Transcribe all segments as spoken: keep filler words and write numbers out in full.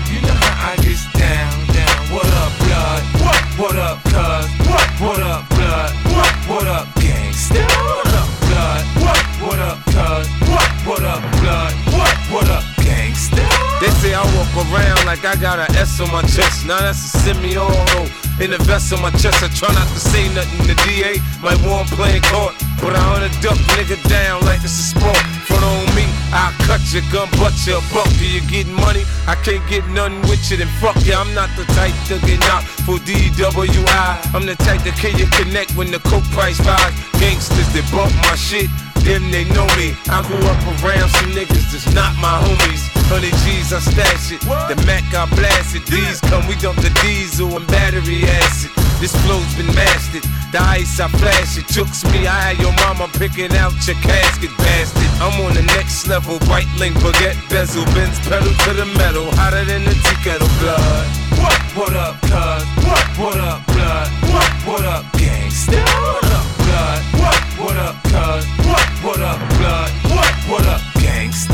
You know how I get down, down. What up, blood? What? What up, cuz? What? What up, blood? What? What up, gangsta? What up, blood? What? What up, cuz? What? What up, blood? What? What up, gangsta? They say I walk around like I got an S on my chest. Now that's a semi-auto. In the vest on my chest, I try not to say nothing. The D A might want playing court, but I hunt a duck nigga down like it's a sport. Front on me, I'll cut your gun, butt your buck. Do you getting money? I can't get nothing with you, then fuck you. I'm not the type to get knocked for D W I. I'm the type to kill you connect when the coke price rise. Gangsters that bump my shit, them they know me. I grew up around some niggas that's not my homies. Hundred G's, I stash it. The Mac, I blast it. D's come, we dump the diesel and battery acid. This flow's been mastered. The ice, I flash it. Chooks me, I had your mama picking out your casket, bastard. I'm on the next level. White link, baguette, bezel, Benz pedal to the metal. Hotter than the tea kettle, blood. What? What up, cuz? What? What up, blood? What? What up, gangsta? What up, blood? What? What up, cuz? What? What up, blood? What? What up, gangsta?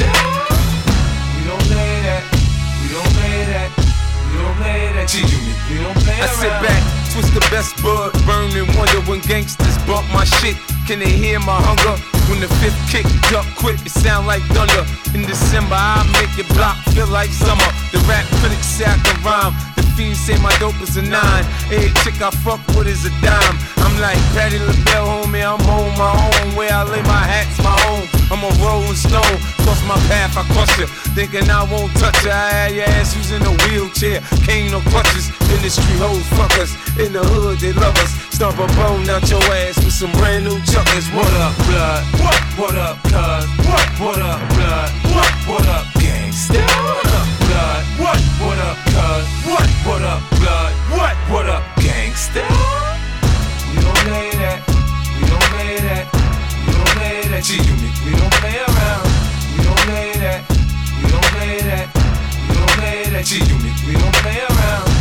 We don't play that. We don't play that. We don't play that. G-Unit. We don't play I around. sit back, twist the best bud, burn and wonder when gangsters bump my shit. Can they hear my hunger? When the fifth kick, duck quick, it sound like thunder. In December, I make your block feel like summer. The rap critics say I can rhyme. The fiends say my dope is a nine. Every chick I fuck with is a dime. I'm like Patti LaBelle, homie, I'm home, my home. Where I lay my hat's my home. I'm a rolling stone, cross my path, I crush you. Thinking I won't touch you, I had your ass who's in a wheelchair. Cane no crutches, industry hoes fuck us. In the hood, they love us. Stomp a bone out your ass with some brand new chuckers. What up, blood? What? What up, cuz? What? What up, blood? What? What up, gangsta? What up, blood? What? What up, cuz? What? What up, blood? What? What up, gangsta? We don't play that. We don't play that. We don't play that. G-Unit. We don't play around. We don't play that. We don't play that. We don't play that. G-Unit. We don't play around.